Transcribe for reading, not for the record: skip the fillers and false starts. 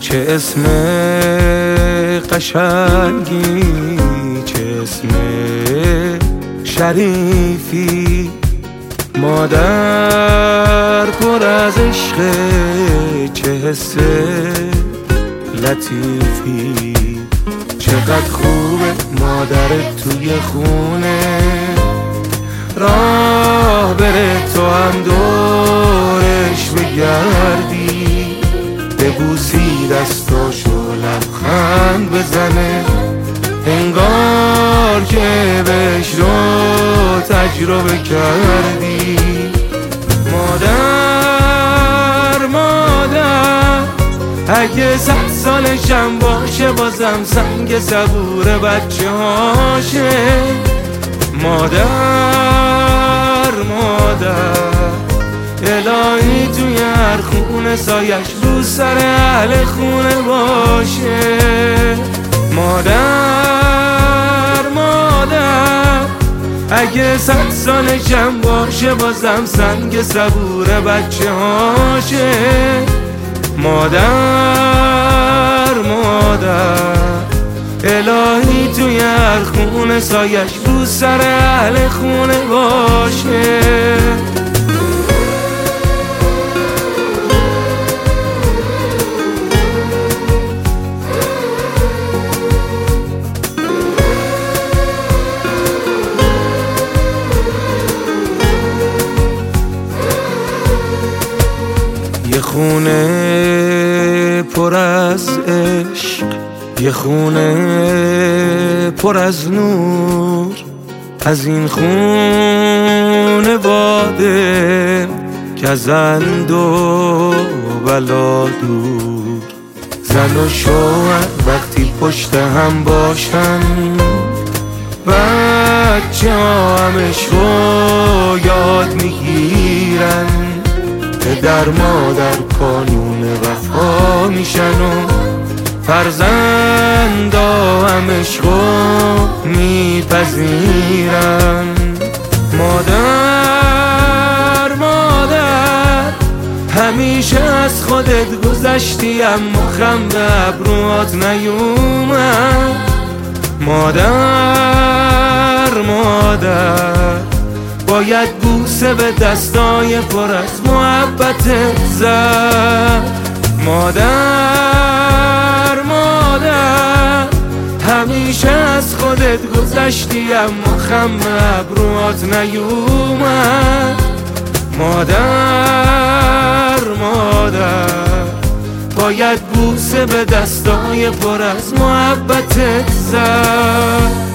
چه اسم قشنگی، چه اسم شریفی، مادر پر از عشق، چه حس لطیفی. چقدر خوبه مادرت توی خونه، راه بره تو هم دورش بگردی، ببوسی دستاشو لبخند بزنه، انگار که بهش رو تجربه کردی. مادر اگه 100 سالشم باشه بازم سنگ صبور بچه هاشه. مادر الهی توی هر خونه سایش رو سر اهل خونه باشه. مادر اگه 100 سالشم باشه بازم سنگ صبور بچه هاشه. مادر الهی توی هر خونه سایش رو سر اهل خونه باشه. یه خونه پر از عشق، یه خونه پر از نور، از این خونه واده که زند و بلا دور. زن و شوهر وقتی پشت هم باشن، بچه ها همش رو یاد میگیرن، پدر مادر کانون وفا میشن و فرزندا همش رو میپذیرن. مادر همیشه از خودت گذشتی اما خم به ابروات نیومد. مادر باید بوسه به دستای پر از محبتت زد. مادر همیشه از خودت گذشتی اما خم ابروات نیومد. مادر باید بوسه به دستای پر از محبتت زد.